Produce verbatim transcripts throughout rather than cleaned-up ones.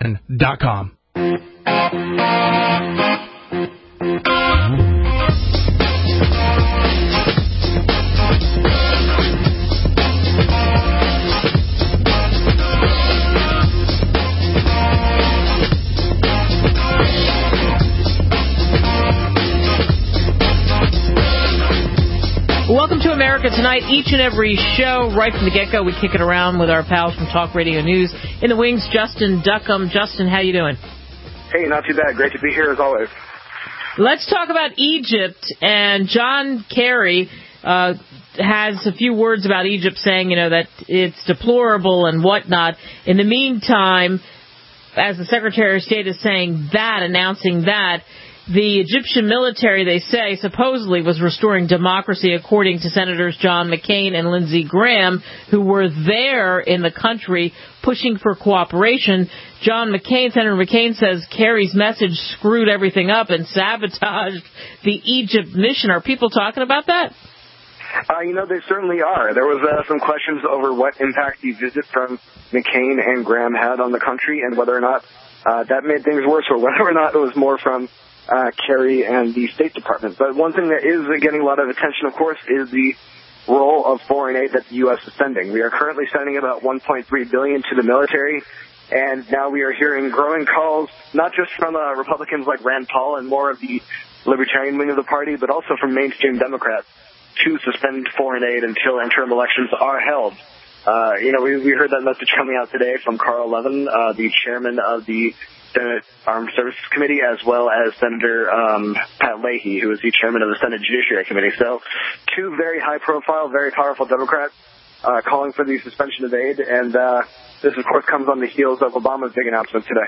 dot com. Welcome to America Tonight. Each and every show, right from the get-go, we kick it around with our pals from Talk Radio News. In the wings, Justin Duckham. Justin, how you doing? Hey, not too bad. Great to be here as always. Let's talk about Egypt. And John Kerry uh, has a few words about Egypt, saying, you know, that it's deplorable and whatnot. In the meantime, as the Secretary of State is saying that, announcing that, the Egyptian military, they say, supposedly was restoring democracy, according to Senators John McCain and Lindsey Graham, who were there in the country pushing for cooperation. John McCain, Senator McCain, says Kerry's message screwed everything up and sabotaged the Egypt mission. Are people talking about that? Uh, you know, they certainly are. There was uh, some questions over what impact the visit from McCain and Graham had on the country and whether or not uh, that made things worse or whether or not it was more from Uh, Kerry and the State Department. But one thing that is getting a lot of attention, of course, is the role of foreign aid that the U S is sending. We are currently sending about one point three billion dollars to the military, and now we are hearing growing calls, not just from uh, Republicans like Rand Paul and more of the libertarian wing of the party, but also from mainstream Democrats, to suspend foreign aid until interim elections are held. Uh, you know, we, we heard that message coming out today from Carl Levin, uh, the chairman of the Senate Armed Services Committee, as well as Senator um, Pat Leahy, who is the chairman of the Senate Judiciary Committee. So two very high-profile, very powerful Democrats uh, calling for the suspension of aid. And uh, this, of course, comes on the heels of Obama's big announcement today.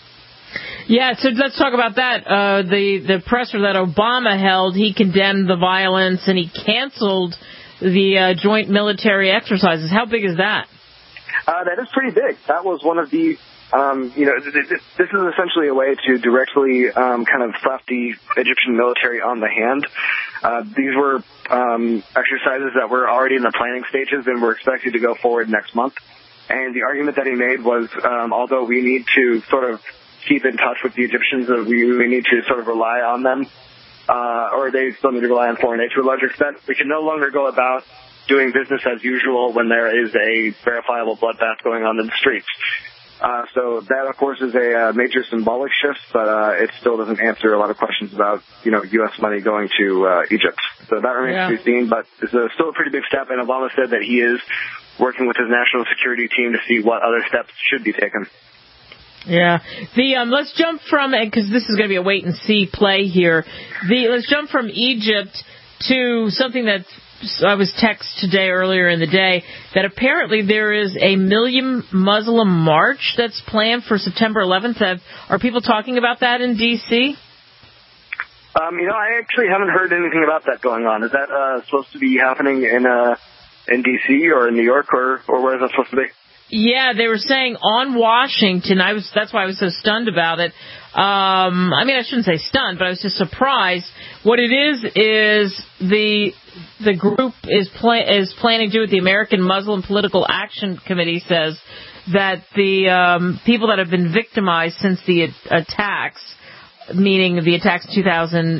Yeah, so let's talk about that. Uh, the, the presser that Obama held, he condemned the violence and he canceled the uh, joint military exercises. How big is that? Uh, that is pretty big. That was one of the Um, you know, this is essentially a way to directly um, kind of slap the Egyptian military on the hand. Uh, these were um, exercises that were already in the planning stages and were expected to go forward next month. And the argument that he made was, um, although we need to sort of keep in touch with the Egyptians, uh, we, we need to sort of rely on them, uh, or they still need to rely on foreign aid to a large extent, we can no longer go about doing business as usual when there is a verifiable bloodbath going on in the streets. Uh, so that, of course, is a uh, major symbolic shift, but uh, it still doesn't answer a lot of questions about, you know, U S money going to uh, Egypt. So that remains yeah. to be seen, but it's a, still a pretty big step, and Obama said that he is working with his national security team to see what other steps should be taken. Yeah. The um, let's jump from, because this is going to be a wait-and-see play here, the let's jump from Egypt to something that's I was texted today earlier in the day that apparently there is a million Muslim march that's planned for September eleventh. Have, are people talking about that in D C? Um, you know, I actually haven't heard anything about that going on. Is that uh, supposed to be happening in uh, in D C or in New York, or, or where is that supposed to be? Yeah, they were saying on Washington. I was that's why I was so stunned about it. Um, I mean, I shouldn't say stunned, but I was just surprised. What it is is the the group is pla- is planning to do what the American Muslim Political Action Committee says, that the um, people that have been victimized since the attacks, meaning the attacks in two thousand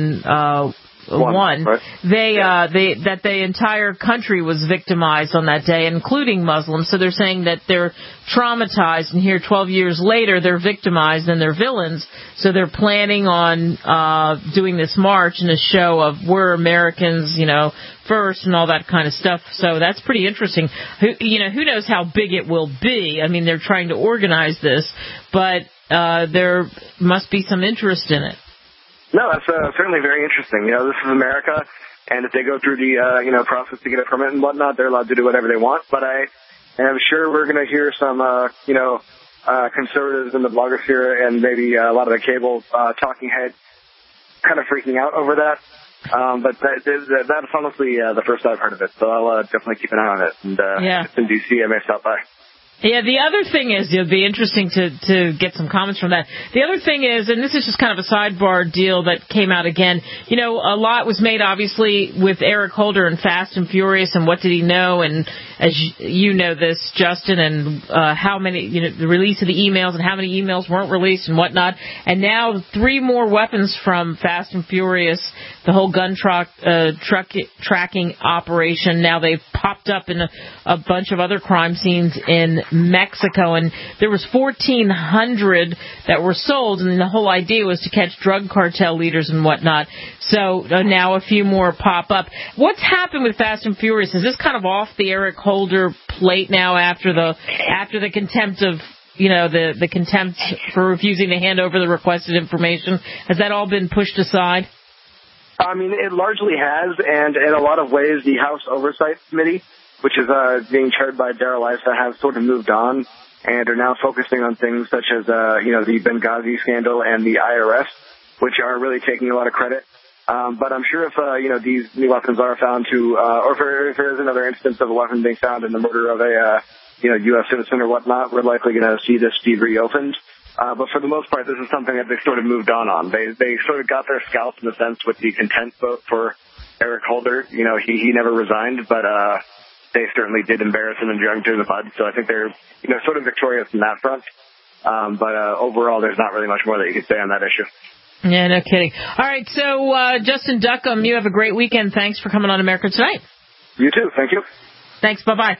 one, One, right? they yeah. uh, they that the entire country was victimized on that day, including Muslims. So they're saying that they're traumatized, and here twelve years later they're victimized and they're villains. So they're planning on uh, doing this march and a show of we're Americans, you know, first and all that kind of stuff. So that's pretty interesting. Who, you know, who knows how big it will be? I mean, they're trying to organize this, but uh, there must be some interest in it. No, that's uh, certainly very interesting. You know, this is America, and if they go through the, uh, you know, process to get a permit and whatnot, they're allowed to do whatever they want. But I am sure we're going to hear some, uh, you know, uh, conservatives in the blogosphere and maybe uh, a lot of the cable uh, talking heads kind of freaking out over that. Um, but that, that, that's honestly uh, the first I've heard of it, so I'll uh, definitely keep an eye on it. And uh, yeah. if it's in D C, I may stop by. Yeah, the other thing is, it'll be interesting to, to get some comments from that. The other thing is, and this is just kind of a sidebar deal that came out again, you know, a lot was made, obviously, with Eric Holder and Fast and Furious and what did he know, and as you know this, Justin, and uh, how many, you know, the release of the emails and how many emails weren't released and whatnot. And now three more weapons from Fast and Furious, the whole gun truck, uh, truck tracking operation. Now they've popped up in a, a bunch of other crime scenes in Mexico. And there was fourteen hundred that were sold, and the whole idea was to catch drug cartel leaders and whatnot. So uh, now a few more pop up. What's happened with Fast and Furious? Is this kind of off the Eric Holder plate now after the after the contempt of, you know, the, the contempt for refusing to hand over the requested information? Has that all been pushed aside? I mean, it largely has, and in a lot of ways, the House Oversight Committee, which is uh, being chaired by Darrell Issa, has sort of moved on and are now focusing on things such as, uh, you know, the Benghazi scandal and the I R S, which are really taking a lot of credit. Um, but I'm sure if, uh, you know, these new weapons are found to, uh, or if there, if there is another instance of a weapon being found in the murder of a, uh, you know, U S citizen or whatnot, we're likely going to see this be reopened. Uh, but for the most part, this is something that they sort of moved on on. They, they sort of got their scalp in a sense with the contempt vote for Eric Holder. You know, he, he never resigned, but, uh, they certainly did embarrass him and drag him through the mud. So I think they're, you know, sort of victorious in that front. Um, but, uh, overall, there's not really much more that you could say on that issue. Yeah, no kidding. All right, so uh, Justin Duckham, you have a great weekend. Thanks for coming on America Tonight. You too. Thank you. Thanks. Bye-bye.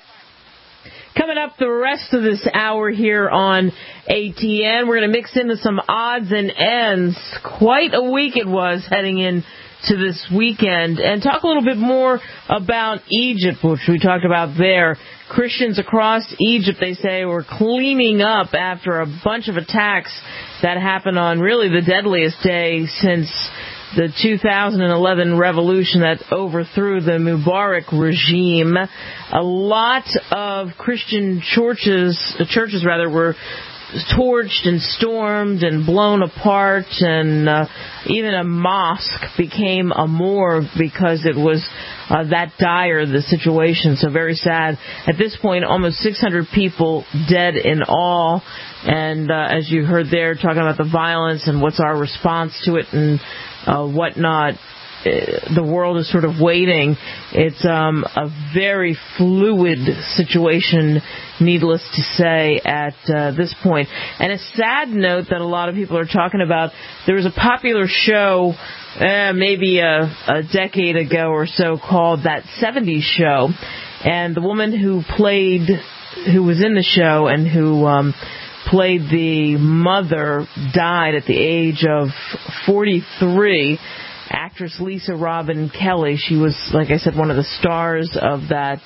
Coming up the rest of this hour here on A T N, we're going to mix into some odds and ends. Quite a week it was heading in to this weekend, and talk a little bit more about Egypt, which we talked about there. Christians across Egypt, they say, were cleaning up after a bunch of attacks that happened on really the deadliest day since the two thousand eleven revolution that overthrew the Mubarak regime. A lot of Christian churches, churches rather, were torched and stormed and blown apart, and uh, even a mosque became a morgue because it was uh, that dire, the situation. So very sad. At this point, almost six hundred people dead in all. And uh, as you heard there, talking about the violence and what's our response to it and uh, whatnot, the world is sort of waiting. It's um, a very fluid situation, needless to say, at uh, this point. And a sad note that a lot of people are talking about, there was a popular show uh, maybe a, a decade ago or so called That seventies Show. And the woman who played, who was in the show and who um, played the mother died at the age of forty-three. Actress Lisa Robin Kelly, she was, like I said, one of the stars of that.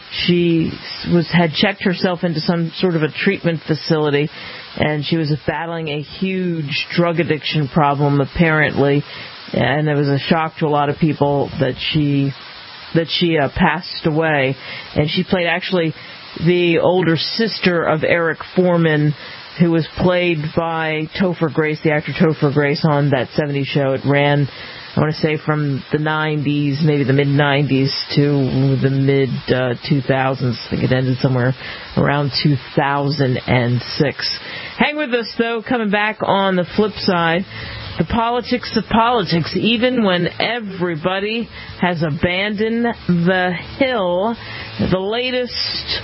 She was had checked herself into some sort of a treatment facility, and she was battling a huge drug addiction problem, apparently. And it was a shock to a lot of people that she that she uh, passed away. And she played actually the older sister of Eric Foreman, who was played by Topher Grace, the actor Topher Grace, on That seventies Show. It ran, I want to say, from the nineties, maybe the mid-nineties, to the mid-two thousands. I think it ended somewhere around two thousand six. Hang with us, though. Coming back on the flip side, the politics of politics. Even when everybody has abandoned the hill, the latest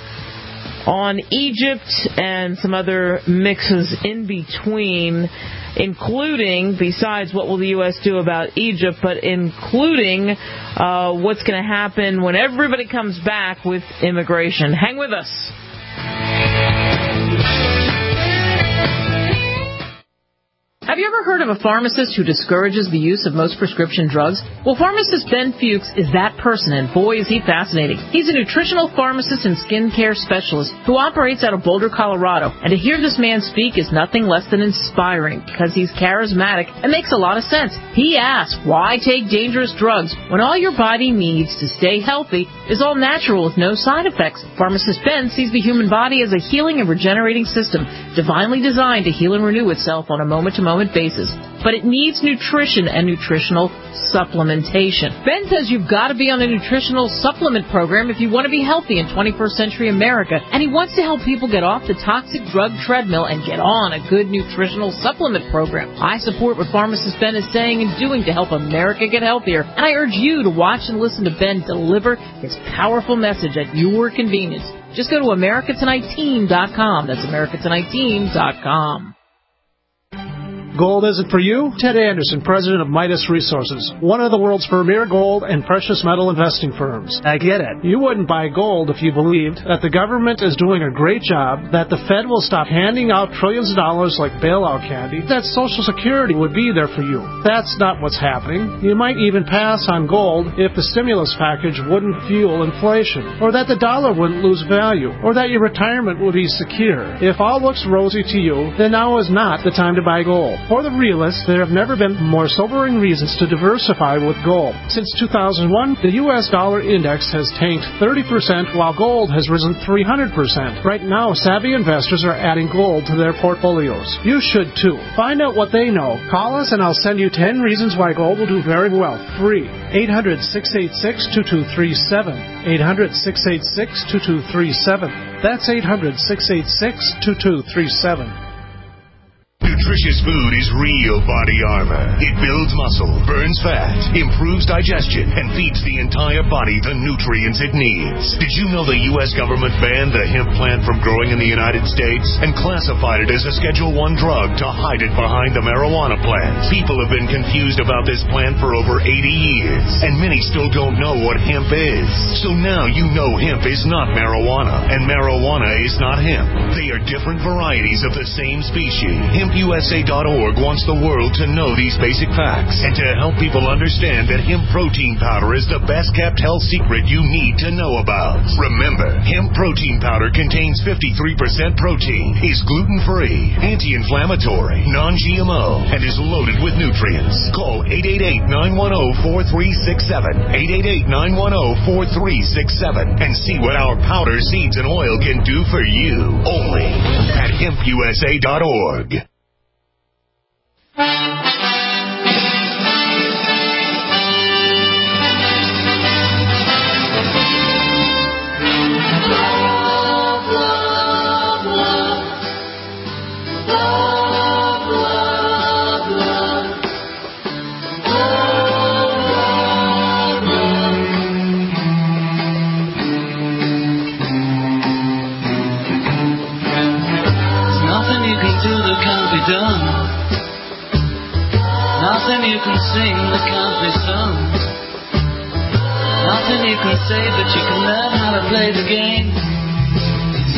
on Egypt and some other mixes in between, including, besides what will the U S do about Egypt, but including uh, what's going to happen when everybody comes back with immigration. Hang with us. Have you ever heard of a pharmacist who discourages the use of most prescription drugs? Well, pharmacist Ben Fuchs is that person, and boy, is he fascinating. He's a nutritional pharmacist and skincare specialist who operates out of Boulder, Colorado. And to hear this man speak is nothing less than inspiring, because he's charismatic and makes a lot of sense. He asks, why take dangerous drugs when all your body needs to stay healthy is all natural with no side effects? Pharmacist Ben sees the human body as a healing and regenerating system, divinely designed to heal and renew itself on a moment-to-moment moment basis, but it needs nutrition and nutritional supplementation. Ben says you've got to be on a nutritional supplement program if you want to be healthy in twenty-first century America, and he wants to help people get off the toxic drug treadmill and get on a good nutritional supplement program. I support what pharmacist Ben is saying and doing to help America get healthier, and I urge you to watch and listen to Ben deliver his powerful message at your convenience. Just go to America Tonight Team dot com. That's America Tonight Team dot com. Gold isn't for you? Ted Anderson, president of Midas Resources, one of the world's premier gold and precious metal investing firms. I get it. You wouldn't buy gold if you believed that the government is doing a great job, that the Fed will stop handing out trillions of dollars like bailout candy, that Social Security would be there for you. That's not what's happening. You might even pass on gold if the stimulus package wouldn't fuel inflation, or that the dollar wouldn't lose value, or that your retirement would be secure. If all looks rosy to you, then now is not the time to buy gold. For the realists, there have never been more sobering reasons to diversify with gold. Since two thousand one, the U S dollar index has tanked thirty percent while gold has risen three hundred percent. Right now, savvy investors are adding gold to their portfolios. You should too. Find out what they know. Call us and I'll send you ten reasons why gold will do very well. Free. eight hundred, six eight six, two two three seven. eight hundred, six eight six, two two three seven. That's eight hundred, six eight six, two two three seven. Nutritious food is real body armor. It builds muscle, burns fat, improves digestion, and feeds the entire body the nutrients it needs. Did you know the U S government banned the hemp plant from growing in the United States and classified it as a Schedule one drug to hide it behind the marijuana plant? People have been confused about this plant for over eighty years, and many still don't know what hemp is. So now you know hemp is not marijuana, and marijuana is not hemp. They are different varieties of the same species. Hemp U S A dot org wants the world to know these basic facts and to help people understand that hemp protein powder is the best kept health secret you need to know about. Remember, hemp protein powder contains fifty-three percent protein, is gluten-free, anti-inflammatory, non-G M O, and is loaded with nutrients. Call eight eight eight, nine one zero, four three six seven, eight eight eight, nine one zero, four three six seven, and see what our powder, seeds, and oil can do for you. Only at hemp U S A dot org. Nothing you can sing that can't be sung. Nothing you can say, but you can learn how to play the game. It's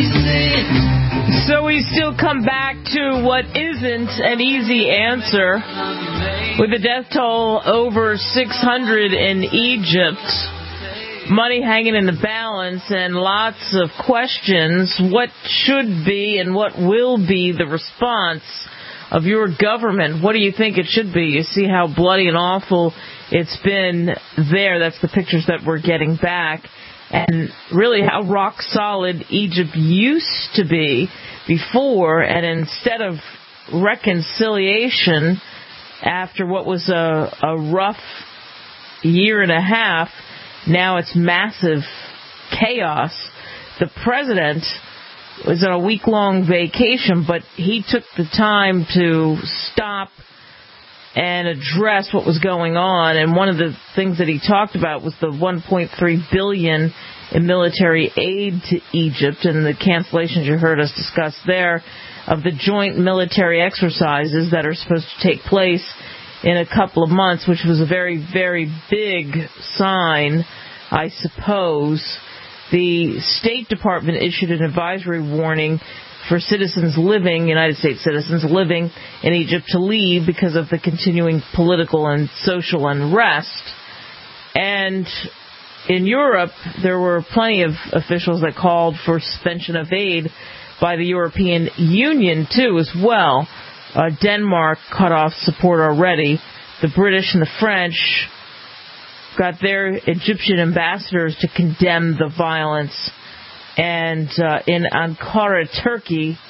easy. So we still come back to what isn't an easy answer. With the death toll over six hundred in Egypt, money hanging in the balance, and lots of questions, what should be and what will be the response of your government? What do you think it should be? You see how bloody and awful it's been there. That's the pictures that we're getting back. And really how rock solid Egypt used to be before. And instead of reconciliation after what was a, a rough year and a half, now it's massive chaos. The president was on a week-long vacation, but he took the time to stop and address what was going on. And one of the things that he talked about was the one point three billion dollars in military aid to Egypt and the cancellations you heard us discuss there of the joint military exercises that are supposed to take place in a couple of months, which was a very, very big sign, I suppose. The State Department issued an advisory warning for citizens living, United States citizens living in Egypt, to leave because of the continuing political and social unrest. And in Europe, there were plenty of officials that called for suspension of aid by the European Union, too, as well. Uh, Denmark cut off support already. The British and the French got their Egyptian ambassadors to condemn the violence. And uh, in Ankara, Turkey,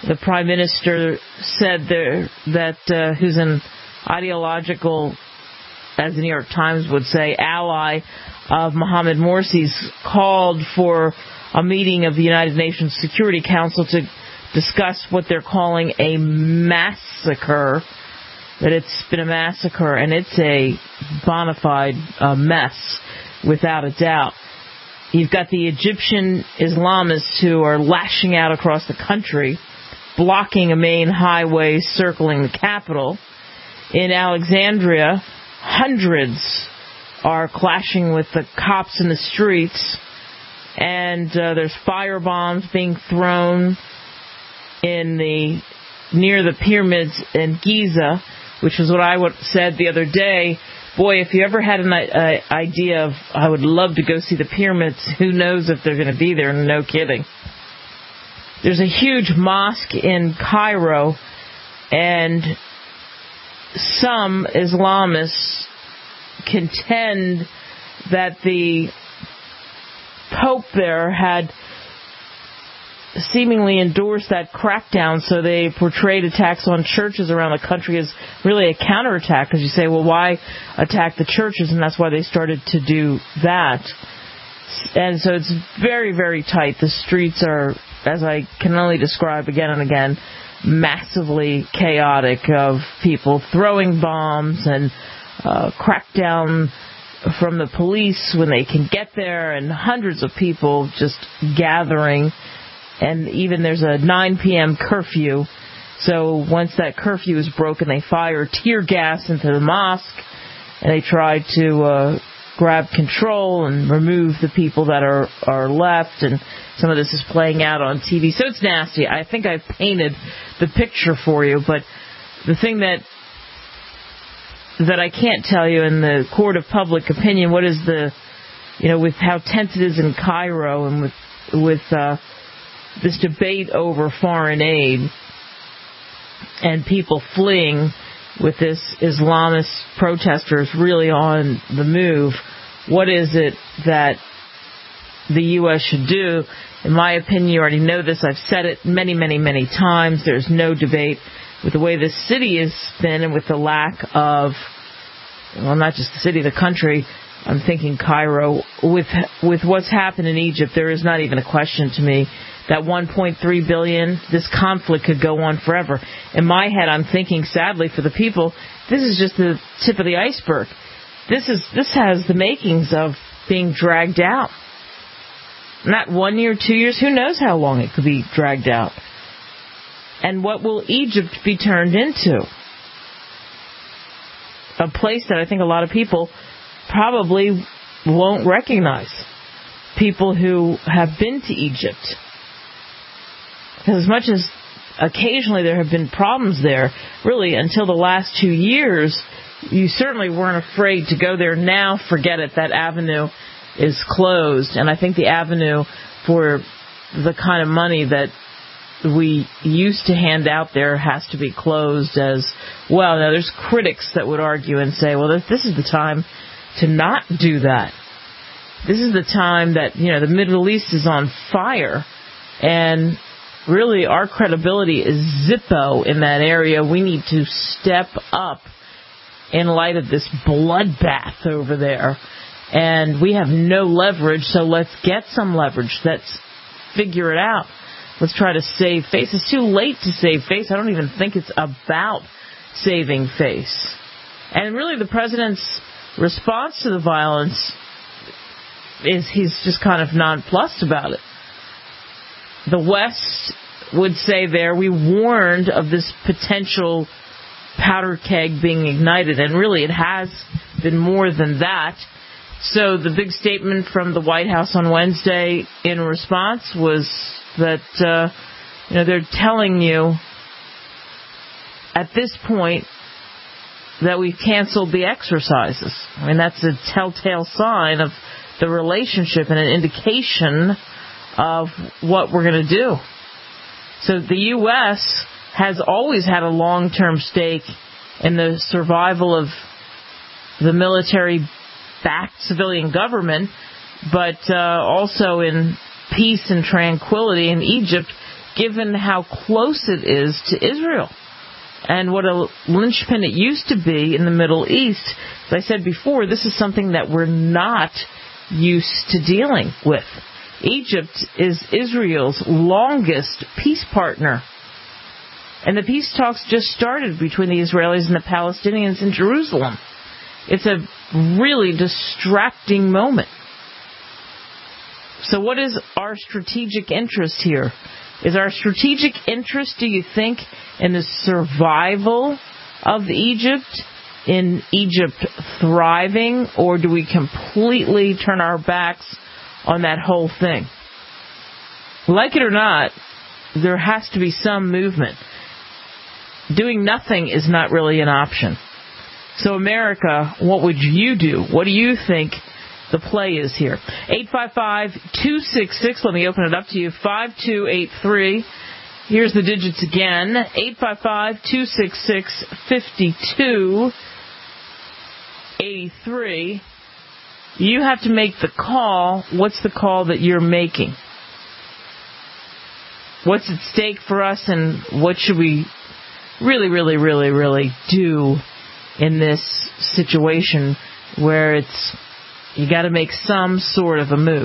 the prime minister said there that uh, who's an ideological, as the New York Times would say, ally of Mohamed Morsi's, called for a meeting of the United Nations Security Council to discuss what they're calling a massacre, that it's been a massacre, and it's a bona fide uh, mess, without a doubt. You've got the Egyptian Islamists who are lashing out across the country, blocking a main highway circling the capital. In Alexandria, hundreds are clashing with the cops in the streets, and uh, there's fire bombs being thrown in the near the pyramids in Giza, which is what I said the other day. Boy, if you ever had an uh, idea of, I would love to go see the pyramids, who knows if they're going to be there, no kidding. There's a huge mosque in Cairo, and some Islamists contend that the Pope there had seemingly endorsed that crackdown, so they portrayed attacks on churches around the country as really a counterattack, because you say, well, why attack the churches? And that's why they started to do that. And so it's very, very tight. The streets are, as I can only describe again and again, massively chaotic, of people throwing bombs and uh, crackdown from the police when they can get there, and hundreds of people just gathering. And even there's a nine p.m. curfew. So once that curfew is broken, they fire tear gas into the mosque, and they try to uh, grab control and remove the people that are, are left. And some of this is playing out on T V. So it's nasty. I think I've painted the picture for you. But the thing that that I can't tell you in the court of public opinion, what is the, you know, with how tense it is in Cairo, and with, with, uh, this debate over foreign aid and people fleeing, with this Islamist protesters really on the move, what is it that the U S should do? In my opinion, you already know this. I've said it many, many, many times. There's no debate with the way this city has been, and with the lack of, well, not just the city, the country. I'm thinking Cairo. With with what's happened in Egypt, there is not even a question to me that one point three billion dollars, this conflict could go on forever. In my head, I'm thinking, sadly for the people, this is just the tip of the iceberg. This is this has the makings of being dragged out. Not one year, two years, who knows how long it could be dragged out. And what will Egypt be turned into? A place that I think a lot of people probably won't recognize. People who have been to Egypt. Because as much as occasionally there have been problems there, really until the last two years, you certainly weren't afraid to go there. Now, forget it, that avenue is closed. And I think the avenue for the kind of money that we used to hand out there has to be closed as well. Now, there's critics that would argue and say, well, this is the time to not do that. This is the time that, you know, the Middle East is on fire, and really our credibility is zippo in that area. We need to step up in light of this bloodbath over there. And we have no leverage, so let's get some leverage. Let's figure it out. Let's try to save face. It's too late to save face. I don't even think it's about saving face. And really the president's response to the violence is he's just kind of nonplussed about it. The West would say there, we warned of this potential powder keg being ignited, and really it has been more than that. So the big statement from the White House on Wednesday in response was that, uh, you know, they're telling you at this point that we've canceled the exercises. I mean, that's a telltale sign of the relationship and an indication of what we're going to do. So the U S has always had a long-term stake in the survival of the military-backed civilian government, but uh, also in peace and tranquility. And Egypt given how close it is to Israel and what a linchpin it used to be in the Middle East. As I said before, this is something that we're not used to dealing with. Egypt is Israel's longest peace partner. And the peace talks just started between the Israelis and the Palestinians in Jerusalem. It's a really distracting moment. So what is our strategic interest here? Is our strategic interest, do you think, in the survival of Egypt, in Egypt thriving, or do we completely turn our backs on that whole thing? Like it or not, there has to be some movement. Doing nothing is not really an option. So America, what would you do? What do you think the play is here? eight five five, two six six, let me open it up to you, five two eight three. Here's the digits again, eight five five, two six six, five two eight three. You have to make the call. What's the call that you're making? What's at stake for us, and what should we really, really, really, really do in this situation where it's, you got to make some sort of a move.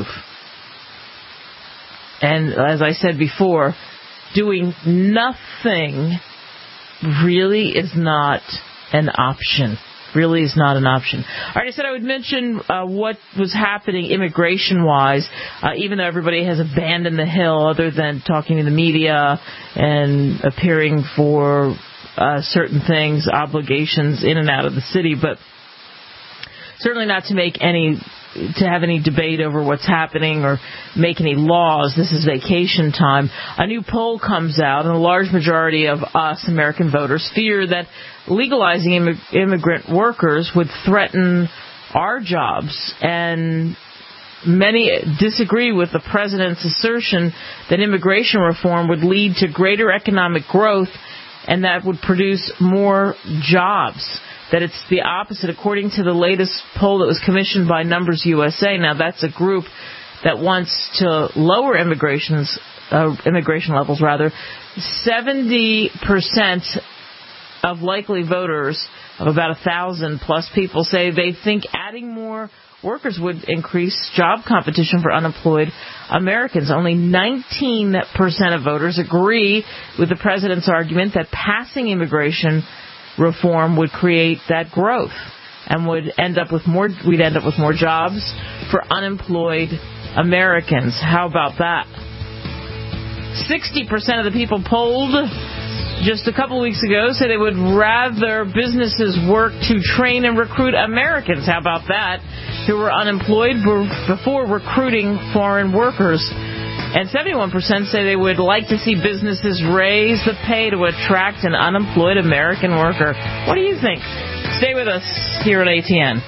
And as I said before, doing nothing really is not an option. Really is not an option. All right, I said I would mention uh, what was happening immigration-wise, uh, even though everybody has abandoned the hill other than talking to the media and appearing for uh, certain things, obligations in and out of the city, but certainly not to make any, to have any debate over what's happening or make any laws. This is vacation time. A new poll comes out, and a large majority of us American voters fear that legalizing immig- immigrant workers would threaten our jobs. And many disagree with the president's assertion that immigration reform would lead to greater economic growth and that would produce more jobs. That it's the opposite, according to the latest poll that was commissioned by Numbers U S A. Now, that's a group that wants to lower immigrations, uh, immigration levels, rather. seventy percent of likely voters, of about a thousand plus people, say they think adding more workers would increase job competition for unemployed Americans. Only nineteen percent of voters agree with the president's argument that passing immigration reform would create that growth and would end up with more, we'd end up with more jobs for unemployed Americans. How about that? sixty percent of the people polled just a couple weeks ago said they would rather businesses work to train and recruit Americans. How about that? Who were unemployed before recruiting foreign workers. And seventy-one percent say they would like to see businesses raise the pay to attract an unemployed American worker. What do you think? Stay with us here at A T N.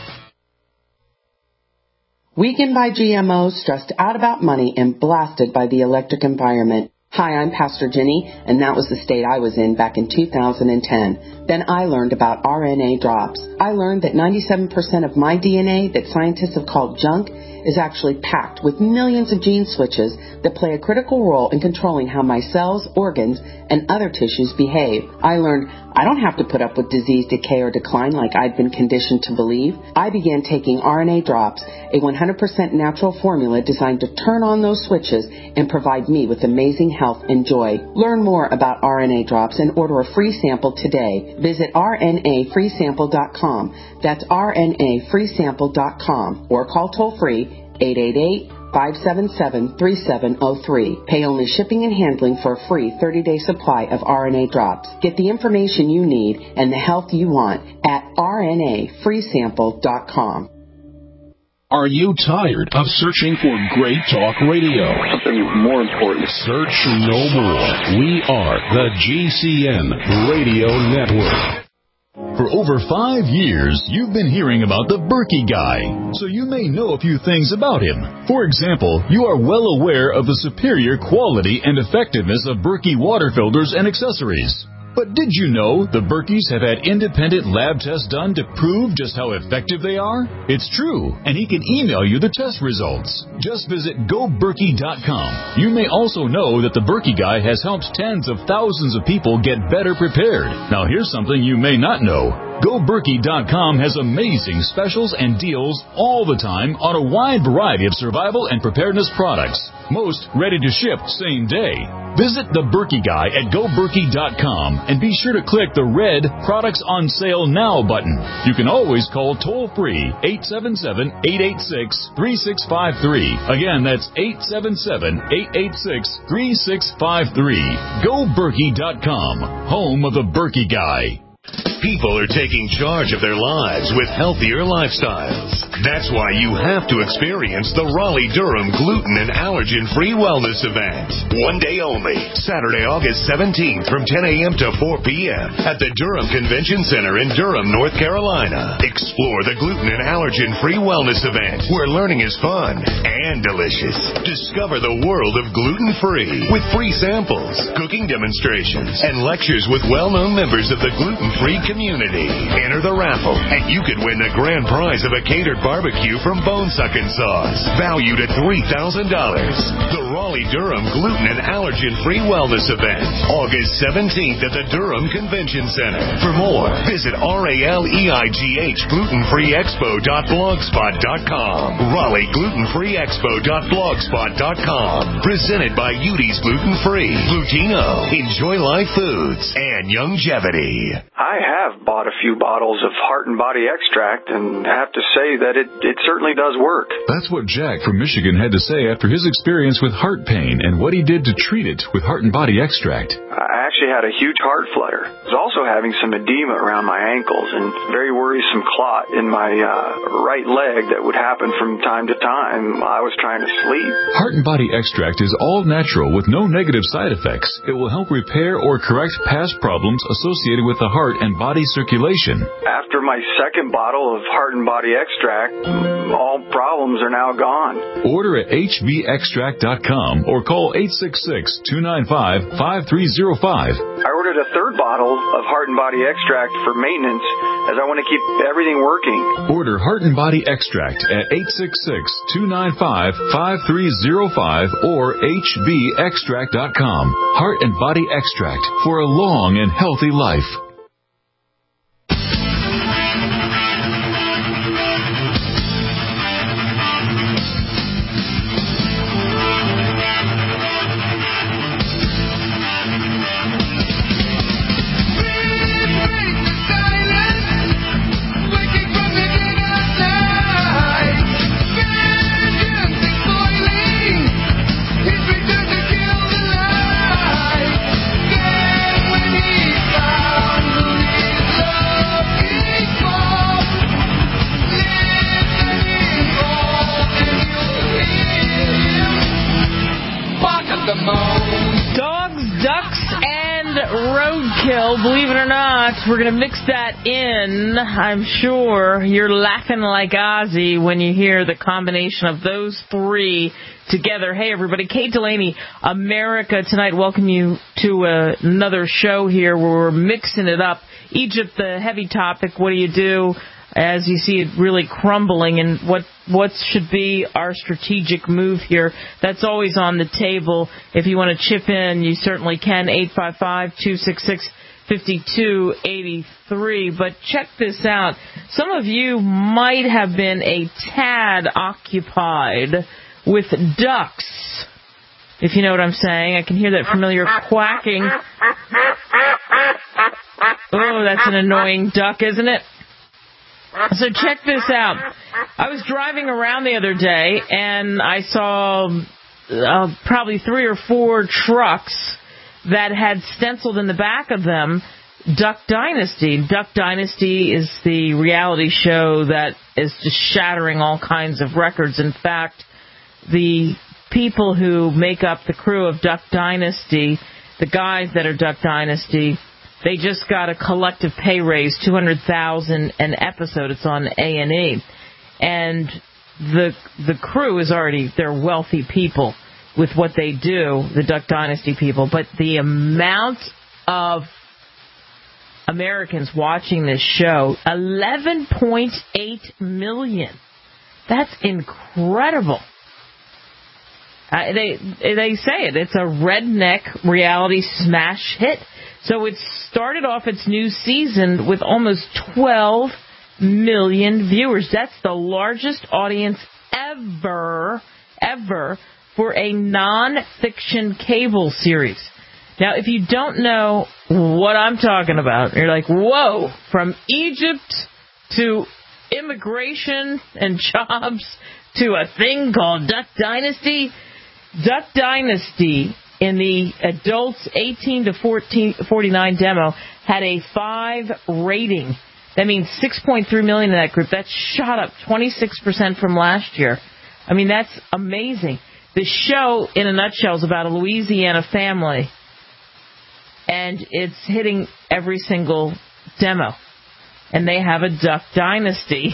Weakened by G M Os, stressed out about money, and blasted by the electric environment. Hi, I'm Pastor Jenny, and that was the state I was in back in two thousand ten. Then I learned about R N A drops. I learned that ninety-seven percent of my D N A that scientists have called junk is actually packed with millions of gene switches that play a critical role in controlling how my cells, organs, and other tissues behave. I learned I don't have to put up with disease, decay, or decline like I'd been conditioned to believe. I began taking R N A drops, a one hundred percent natural formula designed to turn on those switches and provide me with amazing health and joy. Learn more about R N A drops and order a free sample today. Visit R N A free sample dot com. That's R N A free sample dot com or call toll-free eight eight eight, five seven seven, three seven zero three. Pay only shipping and handling for a free thirty-day supply of R N A drops. Get the information you need and the health you want at R N A free sample dot com. Are you tired of searching for great talk radio? Something more important. Search no more. We are the G C N Radio Network. For over five years, you've been hearing about the Berkey Guy, so you may know a few things about him. For example, you are well aware of the superior quality and effectiveness of Berkey water filters and accessories. But did you know the Berkeys have had independent lab tests done to prove just how effective they are? It's true, and he can email you the test results. Just visit go berkey dot com. You may also know that the Berkey Guy has helped tens of thousands of people get better prepared. Now here's something you may not know. go berkey dot com has amazing specials and deals all the time on a wide variety of survival and preparedness products. Most ready to ship same day. Visit the Berkey Guy at go berkey dot com and be sure to click the red Products on Sale Now button. You can always call toll-free eight seven seven, eight eight six, three six five three. Again, that's eight seven seven, eight eight six, three six five three. go berkey dot com, home of the Berkey Guy. People are taking charge of their lives with healthier lifestyles. That's why you have to experience the Raleigh-Durham Gluten and Allergen-Free Wellness Event. One day only, Saturday, August seventeenth from ten a.m. to four p.m. at the Durham Convention Center in Durham, North Carolina. Explore the Gluten and Allergen-Free Wellness Event, where learning is fun and delicious. Discover the world of gluten-free with free samples, cooking demonstrations, and lectures with well-known members of the gluten-free community. Enter the raffle, and you could win the grand prize of a catered barbecue from Bone Suckin' Sauce, valued at three thousand dollars. The Raleigh-Durham Gluten and Allergen-Free Wellness Event, August seventeenth at the Durham Convention Center. For more, visit R A L E I G H gluten free expo dot blogspot dot com. Raleigh gluten free expo dot blogspot dot com. Presented by Udi's Gluten Free, Glutino, Enjoy Life Foods, and Youngevity. I have bought a few bottles of Heart and Body Extract and have to say that it, it certainly does work. That's what Jack from Michigan had to say after his experience with heart pain and what he did to treat it with Heart and Body Extract. I actually had a huge heart flutter. I was also having some edema around my ankles and very worrisome clot in my uh, right leg that would happen from time to time while I was trying to sleep. Heart and Body Extract is all natural with no negative side effects. It will help repair or correct past problems associated with the heart and body circulation. After my second bottle of Heart and Body Extract, all problems are now gone. Order at H B extract dot com or call eight six six, two nine five, five three zero five. I ordered a third bottle of Heart and Body Extract for maintenance as I want to keep everything working. Order Heart and Body Extract at eight six six, two nine five, five three zero five or H B extract dot com. Heart and Body Extract for a long and healthy life. Dogs, ducks, and roadkill. Believe it or not, we're going to mix that in. I'm sure you're laughing like Ozzy when you hear the combination of those three together. Hey, everybody. Kate Delaney, America Tonight. Welcome you to uh, another show here where we're mixing it up. Egypt, the heavy topic. What do you do as you see it really crumbling, and what what should be our strategic move here? That's always on the table. If you want to chip in, you certainly can. eight five five, two six six, five two eight three. But check this out. Some of you might have been a tad occupied with ducks, if you know what I'm saying. I can hear that familiar quacking. Oh, that's an annoying duck, isn't it? So check this out. I was driving around the other day, and I saw uh, probably three or four trucks that had stenciled in the back of them Duck Dynasty. Duck Dynasty is the reality show that is just shattering all kinds of records. In fact, the people who make up the crew of Duck Dynasty, the guys that are Duck Dynasty, they just got a collective pay raise, two hundred thousand dollars an episode. It's on A and E. And the the crew is already, they're wealthy people with what they do, the Duck Dynasty people. But the amount of Americans watching this show. eleven point eight million. That's incredible. Uh, they they say it. It's a redneck reality smash hit. So it started off its new season with almost twelve million viewers. That's the largest audience ever, ever for a non-fiction cable series. Now, if you don't know what I'm talking about, you're like, whoa, from Egypt to immigration and jobs to a thing called Duck Dynasty. Duck Dynasty in the adults eighteen to forty-nine demo had a five rating. That means six point three million in that group. That shot up twenty-six percent from last year. I mean, that's amazing. The show, in a nutshell, is about a Louisiana family, and it's hitting every single demo. And they have a Duck Dynasty.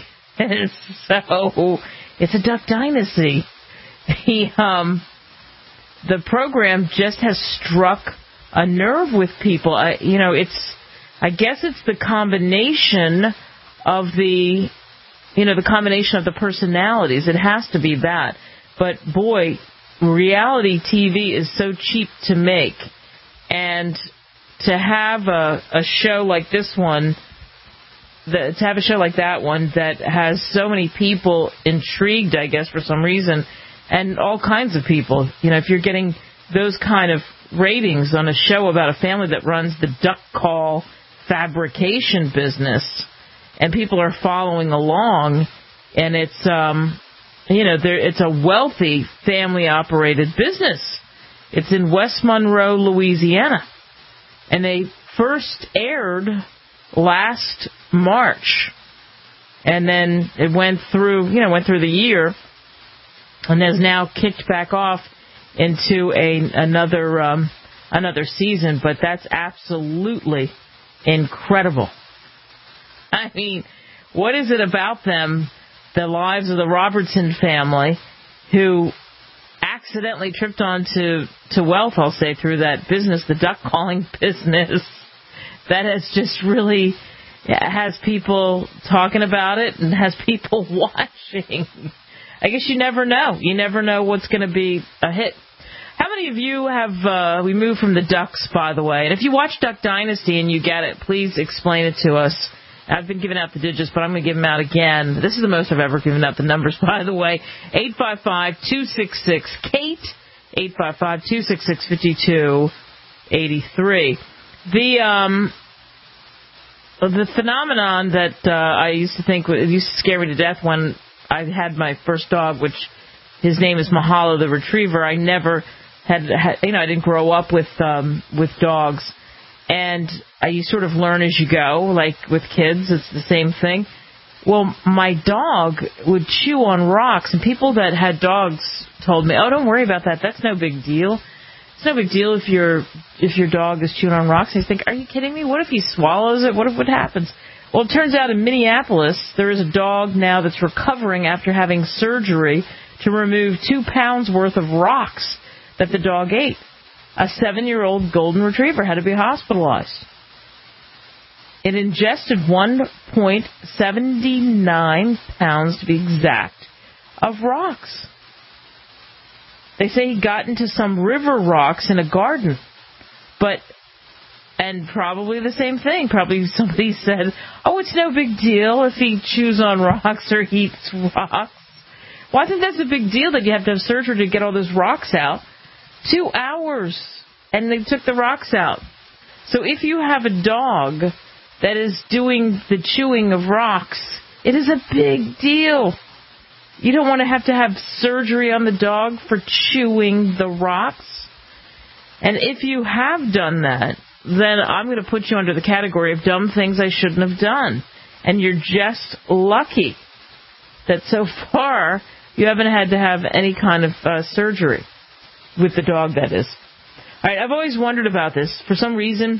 So, it's a Duck Dynasty. The, um, the program just has struck a nerve with people. I, you know, it's, I guess it's the combination of the, you know, the combination of the personalities. It has to be that. But, boy, reality T V is so cheap to make. And to have a, a show like this one, the, to have a show like that one that has so many people intrigued, I guess, for some reason, and all kinds of people. You know, if you're getting those kind of ratings on a show about a family that runs the duck call fabrication business, and people are following along, and it's, um, you know, there, it's a wealthy family-operated business. It's in West Monroe, Louisiana. And they first aired last March, and then it went through, you know, went through the year, and has now kicked back off into a another um, another season. But that's absolutely incredible. I mean, what is it about them, the lives of the Robertson family, who accidentally tripped onto to wealth, I'll say, through that business, the duck calling business, that has just really has people talking about it and has people watching. I guess you never know. You never know what's going to be a hit. How many of you have, uh, we moved from the ducks, by the way, and if you watch Duck Dynasty and you get it, please explain it to us. I've been giving out the digits, but I'm going to give them out again. This is the most I've ever given out the numbers, by the way. eight five five, two six six, Kate, eight five five, two six six, five two eight three. The, um, the phenomenon that uh, I used to think, it used to scare me to death when I had my first dog, which his name is Mahalo the Retriever. I never had, had you know, I didn't grow up with um, with dogs. And uh, you sort of learn as you go, like with kids, it's the same thing. Well, my dog would chew on rocks, and people that had dogs told me, oh, don't worry about that. That's no big deal. It's no big deal if your if your dog is chewing on rocks. I think, are you kidding me? What if he swallows it? What if what happens? Well, it turns out in Minneapolis, there is a dog now that's recovering after having surgery to remove two pounds worth of rocks that the dog ate. A seven-year-old golden retriever had to be hospitalized. It ingested one point seven nine pounds, to be exact, of rocks. They say he got into some river rocks in a garden. But, and probably the same thing. Probably somebody said, oh, it's no big deal if he chews on rocks or eats rocks. Well, I think that's a big deal that you have to have surgery to get all those rocks out. Two hours, and they took the rocks out. So if you have a dog that is doing the chewing of rocks, it is a big deal. You don't want to have to have surgery on the dog for chewing the rocks. And if you have done that, then I'm going to put you under the category of dumb things I shouldn't have done. And you're just lucky that so far you haven't had to have any kind of uh, surgery. With the dog, that is. All right, I've always wondered about this. For some reason,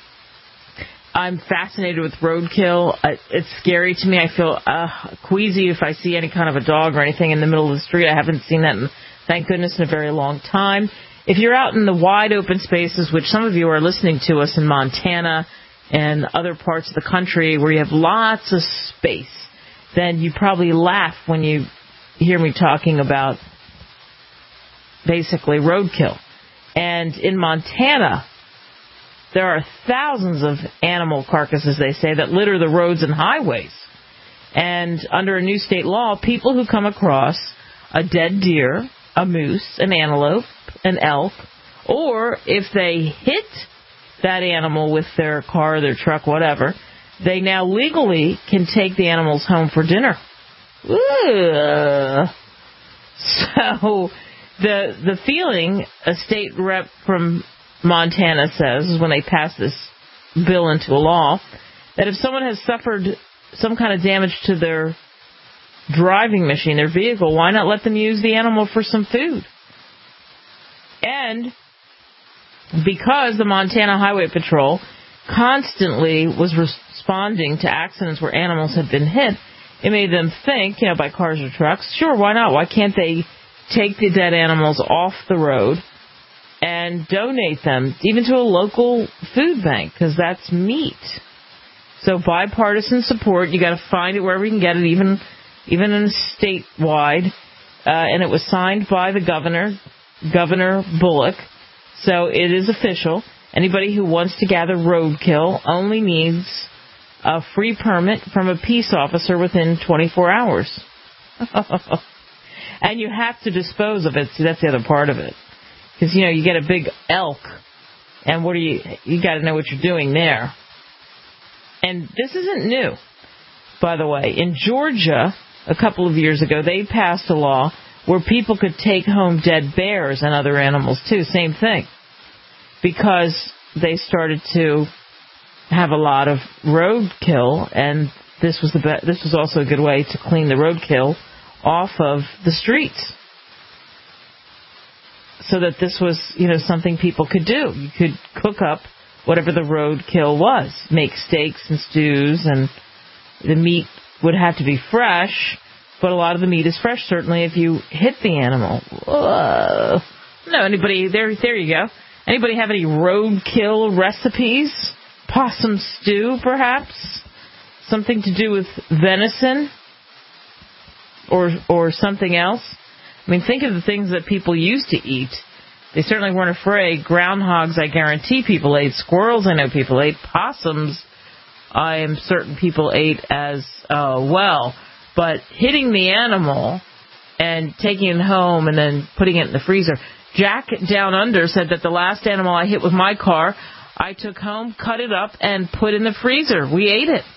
I'm fascinated with roadkill. It's scary to me. I feel uh, queasy if I see any kind of a dog or anything in the middle of the street. I haven't seen that, in, thank goodness, in a very long time. If you're out in the wide open spaces, which some of you are listening to us in Montana, and other parts of the country where you have lots of space, then you probably laugh when you hear me talking about basically roadkill. And in Montana, there are thousands of animal carcasses, they say, that litter the roads and highways. And under a new state law, people who come across a dead deer, a moose, an antelope, an elk, or if they hit that animal with their car, their truck, whatever, they now legally can take the animals home for dinner. Ugh. So the the feeling, a state rep from Montana says, is when they pass this bill into a law, that if someone has suffered some kind of damage to their driving machine, their vehicle, why not let them use the animal for some food? And because the Montana Highway Patrol constantly was responding to accidents where animals had been hit, it made them think, you know, by cars or trucks, sure, why not? Why can't they take the dead animals off the road and donate them even to a local food bank, because that's meat. So bipartisan support, you got to find it wherever you can get it, even even in statewide. Uh, and it was signed by the governor, Governor Bullock. So it is official. Anybody who wants to gather roadkill only needs a free permit from a peace officer within twenty-four hours. And you have to dispose of it. See, that's the other part of it. Because, you know, you get a big elk, and what do you, you got to know what you're doing there. And this isn't new, by the way. In Georgia, a couple of years ago, they passed a law where people could take home dead bears and other animals, too. Same thing. Because they started to have a lot of roadkill, and this was the be- this was also a good way to clean the roadkill off of the streets. So that this was, you know, something people could do. You could cook up whatever the roadkill was, make steaks and stews, and the meat would have to be fresh, but a lot of the meat is fresh, certainly, if you hit the animal. Whoa. No, anybody, there, there you go. Anybody have any roadkill recipes? Possum stew, perhaps? Something to do with venison? Or, or something else? I mean, think of the things that people used to eat. They certainly weren't afraid. Groundhogs, I guarantee people ate. Squirrels, I know people ate. Possums, I am certain people ate as uh, well. But hitting the animal and taking it home and then putting it in the freezer. Jack Down Under said that the last animal I hit with my car, I took home, cut it up, and put in the freezer. We ate it.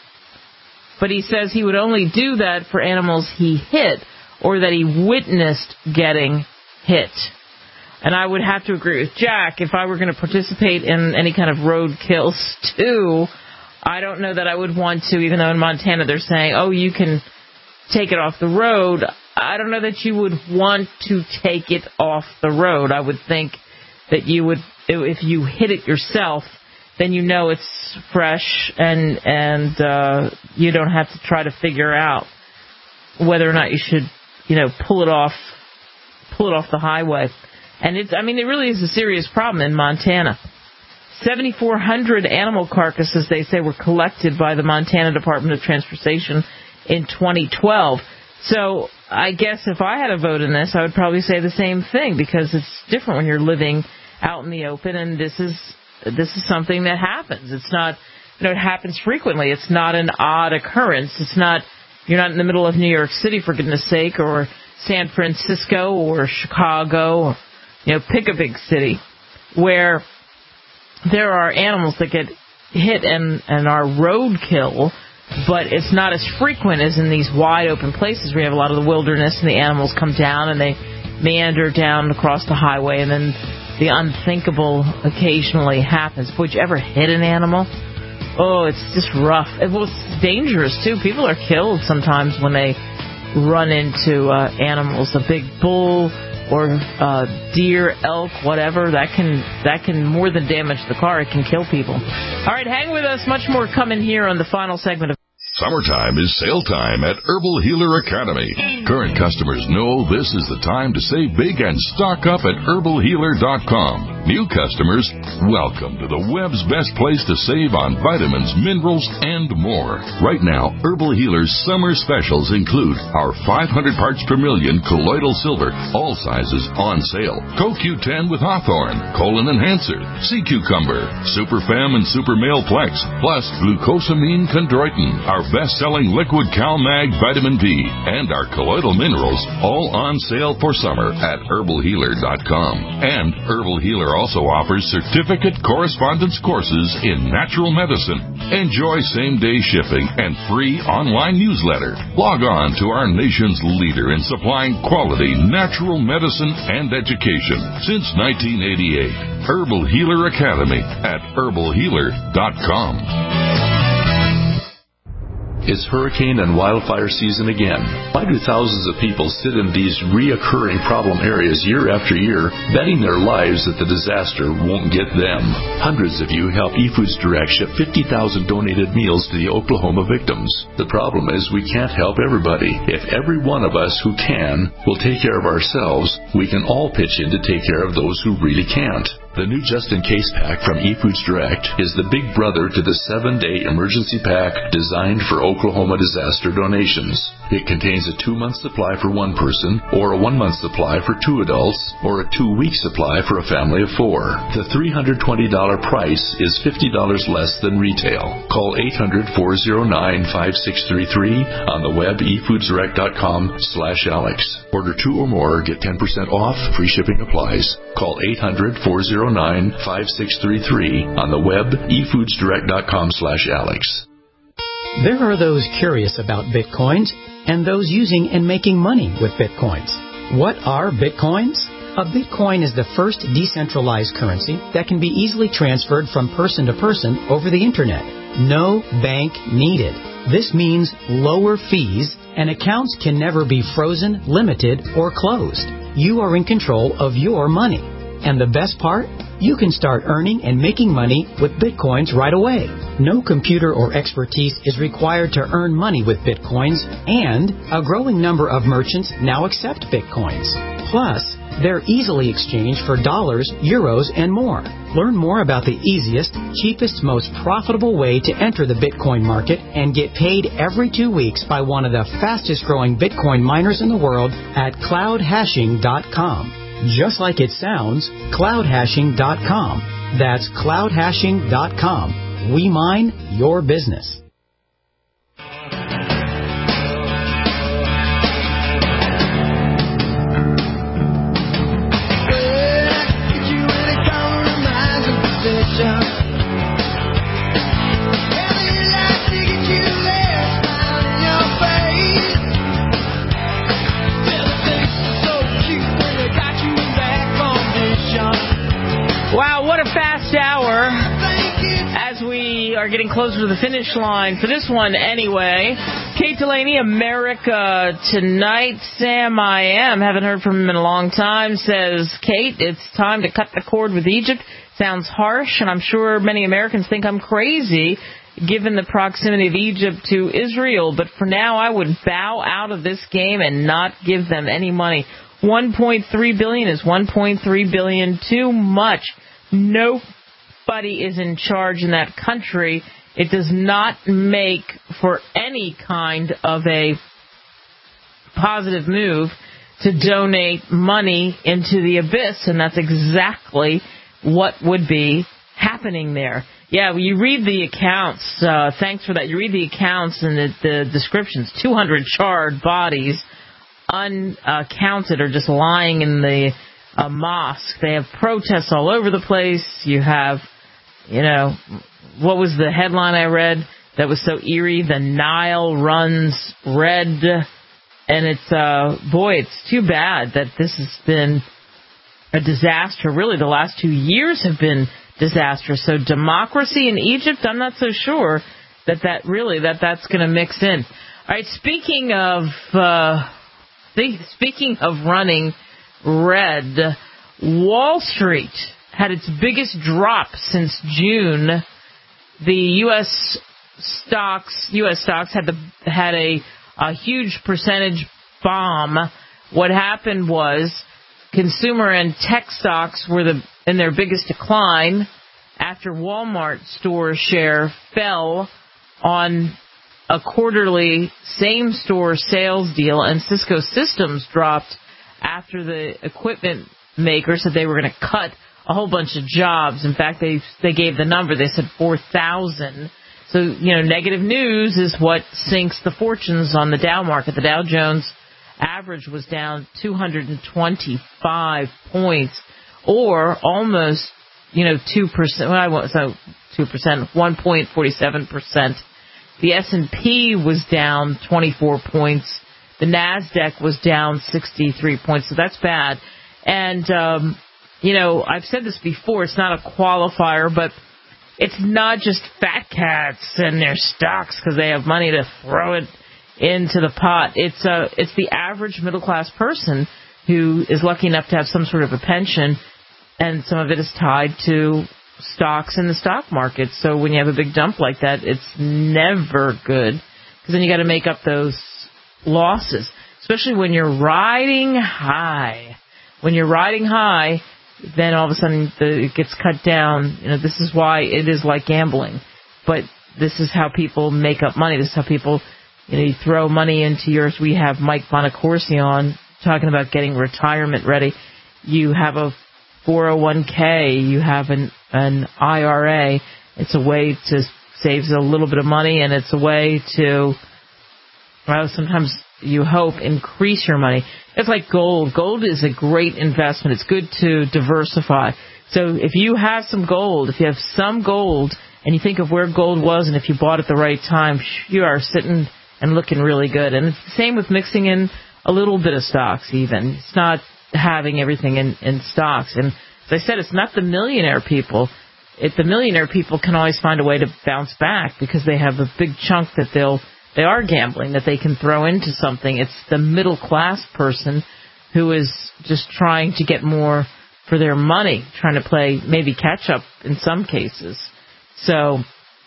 But he says he would only do that for animals he hit or that he witnessed getting hit. And I would have to agree with Jack. If I were going to participate in any kind of roadkill stew, I don't know that I would want to, even though in Montana they're saying, oh, you can take it off the road. I don't know that you would want to take it off the road. I would think that you would, if you hit it yourself, then you know it's fresh and and uh, you don't have to try to figure out whether or not you should, you know, pull it off, pull it off the highway. And it's, I mean, it really is a serious problem in Montana. seventy-four hundred animal carcasses, they say, were collected by the Montana Department of Transportation in twenty twelve. So I guess if I had a vote in this, I would probably say the same thing, because it's different when you're living out in the open, and this is this is something that happens. It's not, you know, it happens frequently. It's not an odd occurrence. It's not, you're not in the middle of New York City, for goodness sake, or San Francisco or Chicago, or, you know, pick a big city where there are animals that get hit and, and are roadkill, but it's not as frequent as in these wide open places where you have a lot of the wilderness and the animals come down and they meander down across the highway, and then the unthinkable occasionally happens. Would you ever hit an animal? Oh, it's just rough. It was dangerous, too. People are killed sometimes when they run into uh, animals. A big bull or uh, deer, elk, whatever, that can that can more than damage the car. It can kill people. All right, hang with us. Much more coming here on the final segment of Summertime is sale time at Herbal Healer Academy. Current customers know this is the time to save big and stock up at herbal healer dot com. New customers, welcome to the web's best place to save on vitamins, minerals, and more. Right now, Herbal Healer's summer specials include our five hundred parts per million colloidal silver, all sizes on sale. Co Q ten with Hawthorne, Colon Enhancer, Sea Cucumber, Super Fem and Super Male Plex, plus Glucosamine Chondroitin, our best-selling liquid CalMag Vitamin B, and our colloidal minerals, all on sale for summer at herbal healer dot com. And Herbal Healer also offers certificate correspondence courses in natural medicine. Enjoy same-day shipping and free online newsletter. Log on to our nation's leader in supplying quality natural medicine and education since nineteen eighty-eight. Herbal Healer Academy at herbal healer dot com. It's hurricane and wildfire season again. Why do thousands of people sit in these reoccurring problem areas year after year, betting their lives that the disaster won't get them? Hundreds of you help eFoods Direct ship fifty thousand donated meals to the Oklahoma victims. The problem is we can't help everybody. If every one of us who can will take care of ourselves, we can all pitch in to take care of those who really can't. The new Just In Case pack from eFoods Direct is the big brother to the seven-day emergency pack designed for Oklahoma disaster donations. It contains a two-month supply for one person, or a one-month supply for two adults, or a two-week supply for a family of four. The three hundred twenty dollars price is fifty dollars less than retail. Call eight hundred, four oh nine, five six three three on the web e foods direct dot com slash Alex. Order two or more, get ten percent off, free shipping applies. Call eight hundred, four oh nine, five six three three on the web e foods direct dot com slash Alex. There are those curious about Bitcoins and those using and making money with Bitcoins. What are Bitcoins? A Bitcoin is the first decentralized currency that can be easily transferred from person to person over the Internet. No bank needed. This means lower fees, and accounts can never be frozen, limited, or closed. You are in control of your money. And the best part? You can start earning and making money with Bitcoins right away. No computer or expertise is required to earn money with Bitcoins, and a growing number of merchants now accept Bitcoins. Plus, they're easily exchanged for dollars, euros, and more. Learn more about the easiest, cheapest, most profitable way to enter the Bitcoin market and get paid every two weeks by one of the fastest growing Bitcoin miners in the world at cloud hashing dot com. Just like it sounds, cloud hashing dot com. That's cloud hashing dot com. We mine your business. Hour as we are getting closer to the finish line for this one anyway. Kate Delaney, America Tonight. Sam I Am, haven't heard from him in a long time, says, Kate, it's time to cut the cord with Egypt. Sounds harsh, and I'm sure many Americans think I'm crazy given the proximity of Egypt to Israel, but for now I would bow out of this game and not give them any money. one point three billion dollars is one point three billion dollars too much. Nobody is in charge in that country. It does not make for any kind of a positive move to donate money into the abyss, and that's exactly what would be happening there. Yeah, well, you read the accounts. Uh, thanks for that. You read the accounts and the, the descriptions. two hundred charred bodies, uncounted, are just lying in the a mosque. They have protests all over the place. You have, you know, what was the headline I read that was so eerie? The Nile runs red. And it's, uh, boy, it's too bad that this has been a disaster. Really, the last two years have been disastrous. So democracy in Egypt, I'm not so sure that that really, that that's going to mix in. All right, speaking of, uh, speaking of running red, Wall Street had its biggest drop since June. The U S stocks, U S stocks had the had a, a huge percentage bomb. What happened was consumer and tech stocks were the in their biggest decline after Walmart store share fell on a quarterly same-store sales deal, and Cisco Systems dropped after the equipment maker said they were going to cut a whole bunch of jobs. In fact, they they gave the number. They said four thousand. So, you know, negative news is what sinks the fortunes on the Dow market. The Dow Jones average was down two hundred twenty-five points, or almost, you know, two percent. Well, I won't say two percent, one point four seven percent. The S and P was down twenty-four points. The NASDAQ was down sixty-three points. So that's bad. And, um, you know, I've said this before. It's not a qualifier, but it's not just fat cats and their stocks because they have money to throw it into the pot. It's uh, it's the average middle-class person who is lucky enough to have some sort of a pension, and some of it is tied to stocks in the stock market. So when you have a big dump like that, it's never good because then you got to make up those losses, especially when you're riding high. When you're riding high, then all of a sudden the, it gets cut down. You know, this is why it is like gambling, but this is how people make up money. This is how people, you know, you throw money into yours. We have Mike Bonacorsi on talking about getting retirement ready. You have a four oh one k, you have an, an I R A. It's a way to save a little bit of money, and it's a way to, well, sometimes you hope, increase your money. It's like gold. Gold is a great investment. It's good to diversify. So if you have some gold, if you have some gold, and you think of where gold was, and if you bought at the right time, you are sitting and looking really good. And it's the same with mixing in a little bit of stocks even. It's not having everything in, in stocks. And as I said, it's not the millionaire people. It, the millionaire people can always find a way to bounce back because they have a big chunk that they'll they are gambling, that they can throw into something. It's the middle class person who is just trying to get more for their money, trying to play maybe catch up in some cases. So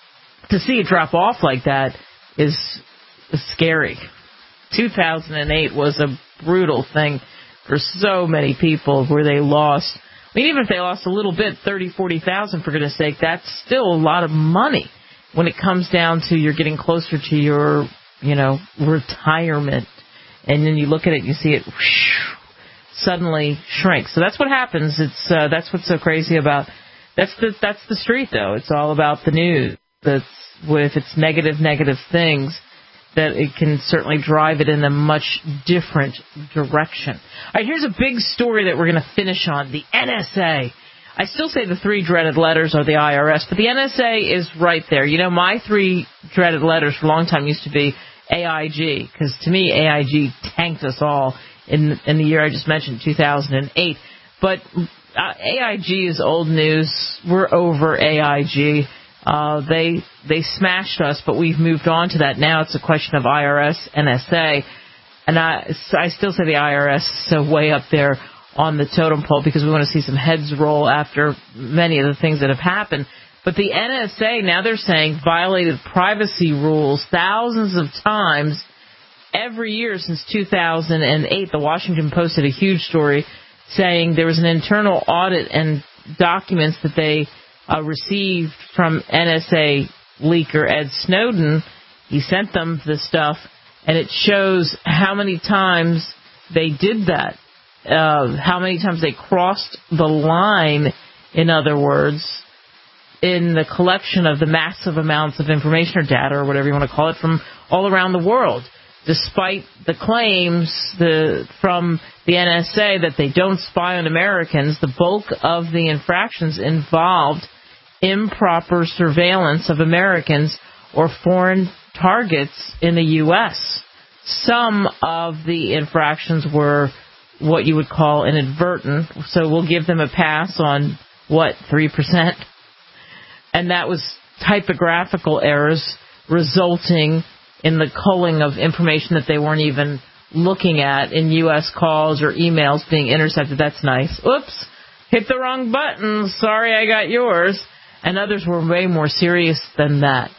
to see it drop off like that is, is scary. two thousand eight was a brutal thing for so many people where they lost. I mean, even if they lost a little bit, thirty, forty thousand, for goodness sake, that's still a lot of money when it comes down to you're getting closer to your, you know, retirement. And then you look at it, you see it whoosh, suddenly shrink. So that's what happens. It's uh, that's what's so crazy about. That's the that's the street, though. It's all about the news. That's if it's negative, negative things, that it can certainly drive it in a much different direction. All right, here's a big story that we're going to finish on. The N S A. I still say the three dreaded letters are the I R S, but the N S A is right there. You know, my three dreaded letters for a long time used to be A I G, because to me, A I G tanked us all in in the year I just mentioned, two thousand eight. But uh, A I G is old news. We're over A I G. Uh, they they smashed us, but we've moved on to that. Now it's a question of I R S, N S A, and I, I still say the I R S is so way up there on the totem pole because we want to see some heads roll after many of the things that have happened. But the N S A, now they're saying, violated privacy rules thousands of times every year since two thousand eight. The Washington Post had a huge story saying there was an internal audit and documents that they uh, received from N S A leaker Ed Snowden. He sent them the stuff, and it shows how many times they did that, uh, how many times they crossed the line, in other words, in the collection of the massive amounts of information or data or whatever you want to call it from all around the world. Despite the claims the, from the N S A that they don't spy on Americans, the bulk of the infractions involved improper surveillance of Americans or foreign targets in the U S. Some of the infractions were what you would call inadvertent, so we'll give them a pass on, what, three percent? And that was typographical errors resulting in the culling of information that they weren't even looking at in U S calls or emails being intercepted. That's nice. Oops, hit the wrong button. Sorry, I got yours. And others were way more serious than that.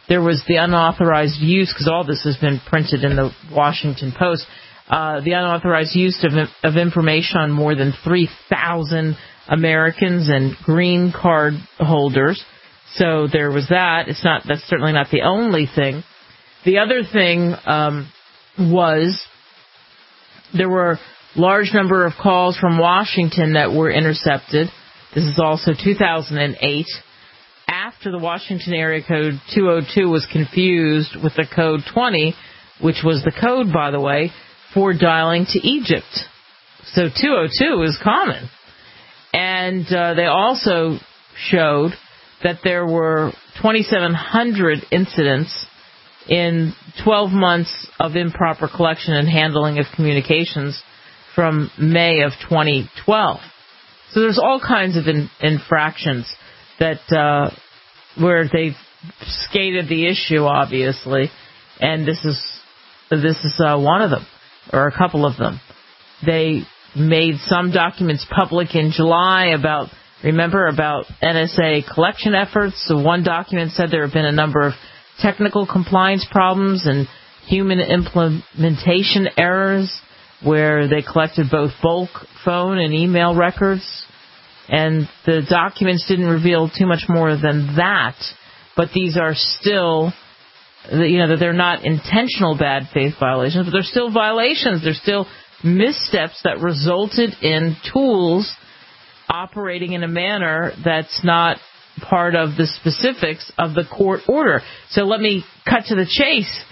there was the unauthorized use, because all this has been printed in the Washington Post, uh, the unauthorized use of, of information on more than three thousand Americans and green card holders. So there was that. It's not, that's certainly not the only thing. The other thing um, was there were large number of calls from Washington that were intercepted. This is also two thousand eight. After the Washington area code two oh two was confused with the code twenty, which was the code, by the way, for dialing to Egypt. So two oh two is common. And uh, they also showed that there were twenty-seven hundred incidents in twelve months of improper collection and handling of communications from May of twenty twelve. So there's all kinds of in, infractions that uh, where they've skated the issue, obviously, and this is this is uh, one of them, or a couple of them. They made some documents public in July about, remember, about N S A collection efforts. So one document said there have been a number of technical compliance problems and human implementation errors where they collected both bulk phone and email records. And the documents didn't reveal too much more than that. But these are still, you know, that they're not intentional bad faith violations, but they're still violations. They're still missteps that resulted in tools operating in a manner that's not part of the specifics of the court order. So let me cut to the chase.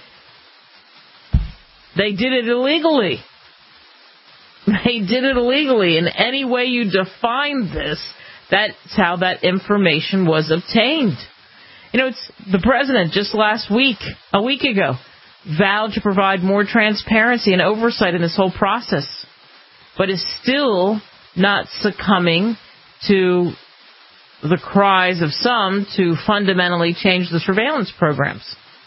They did it illegally. They did it illegally. In any way you define this, that's how that information was obtained. You know, it's the president just last week, a week ago, vowed to provide more transparency and oversight in this whole process, but is still not succumbing to the cries of some to fundamentally change the surveillance programs.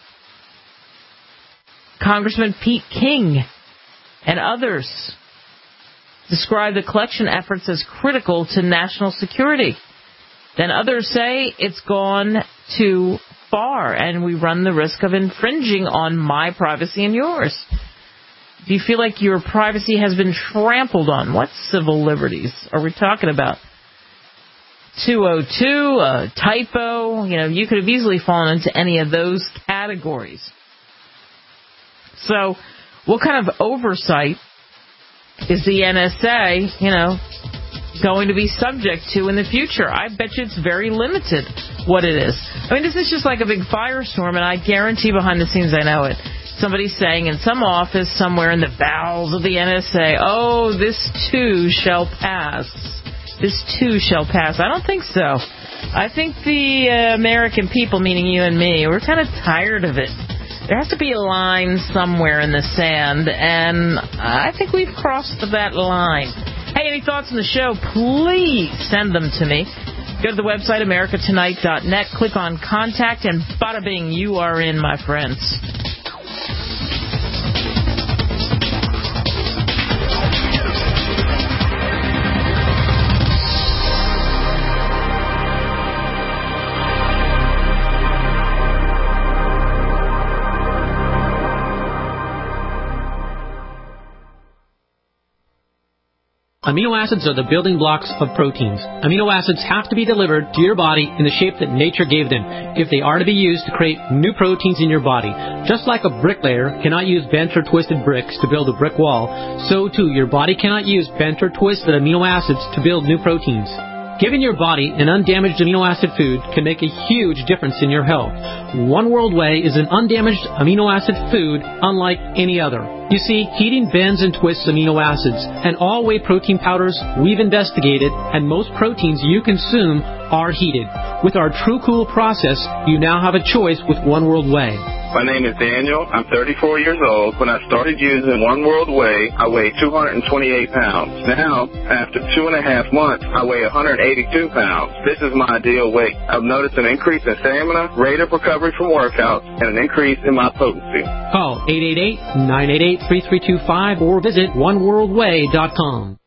Congressman Pete King and others describe the collection efforts as critical to national security. Then others say it's gone too far and we run the risk of infringing on my privacy and yours. Do you feel like your privacy has been trampled on? What civil liberties are we talking about? two oh two, a typo, you know, you could have easily fallen into any of those categories. So what kind of oversight is the N S A, you know, going to be subject to in the future? I bet you it's very limited what it is. I mean, this is just like a big firestorm, and I guarantee behind the scenes I know it. Somebody's saying in some office somewhere in the bowels of the N S A, oh, this too shall pass. This too shall pass. I don't think so. I think the uh, American people, meaning you and me, we're kind of tired of it. There has to be a line somewhere in the sand, and I think we've crossed that line. Hey, any thoughts on the show? Please send them to me. Go to the website, america tonight dot net, click on Contact, and bada bing, you are in, my friends. Amino acids are the building blocks of proteins. Amino acids have to be delivered to your body in the shape that nature gave them if they are to be used to create new proteins in your body. Just like a bricklayer cannot use bent or twisted bricks to build a brick wall, so too your body cannot use bent or twisted amino acids to build new proteins. Giving your body an undamaged amino acid food can make a huge difference in your health. One World Whey is an undamaged amino acid food unlike any other. You see, heating bends and twists amino acids, and all whey protein powders we've investigated, and most proteins you consume are heated. With our True Cool process, you now have a choice with One World Whey. My name is Daniel. I'm thirty-four years old. When I started using One World Whey, I weighed two hundred twenty-eight pounds. Now, after two and a half months, I weigh one hundred eighty-two pounds. This is my ideal weight. I've noticed an increase in stamina, rate of recovery from workouts, and an increase in my potency. Call eight eight eight, nine eight eight, three three two five or visit one world whey dot com.